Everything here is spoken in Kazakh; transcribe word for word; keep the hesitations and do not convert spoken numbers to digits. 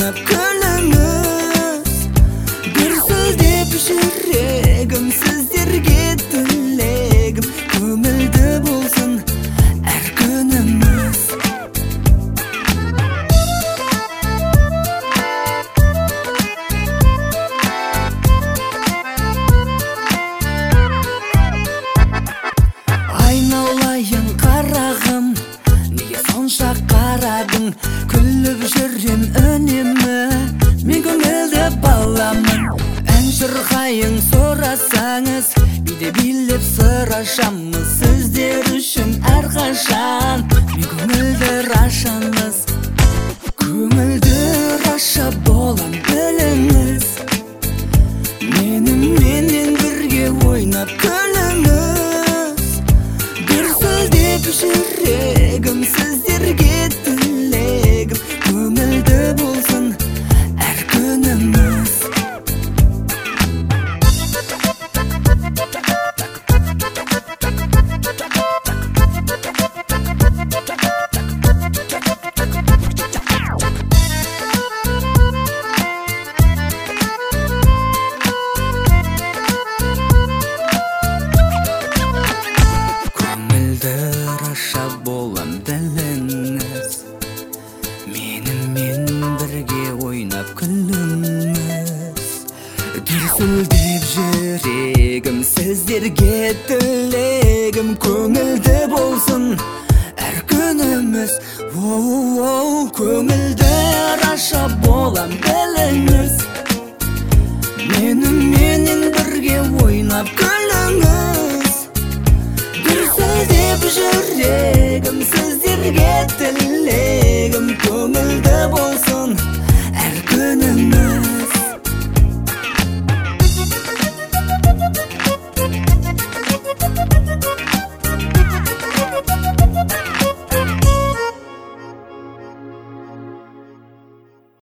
ойнап күліңіз. Дүрсілдеп жүрегім, сіздерге тілегім, көңілді болсын әр күніміз. Айналайын қарағым, неге сонша қарадың? Күліп жүрем үнемі, мен көңілді баламын. Ән шырқайын сұрасаңыз, биде билеп сыр ашамыз. Сіздер үшін әрқашан мен көңілді рашамыз. Көңілді раша болам біліңіз, меніменен бірге ойнап күліңіз. Дүрсілдеп жүрегім, сіздерге тілегім, көңілді болсын әр күніміз. Раша болам біліңіз, менімен бірге ойнап күліңіз. Дүрсілдеп жүрегім, сіздерге тілегім, көңілді болсын әр күніміз. Оу-оу, көңілді раша болам біліңіз, меніменен бірге ойнап күліңіз. Дүрсілдеп жүрегім, сіздерге тілегім,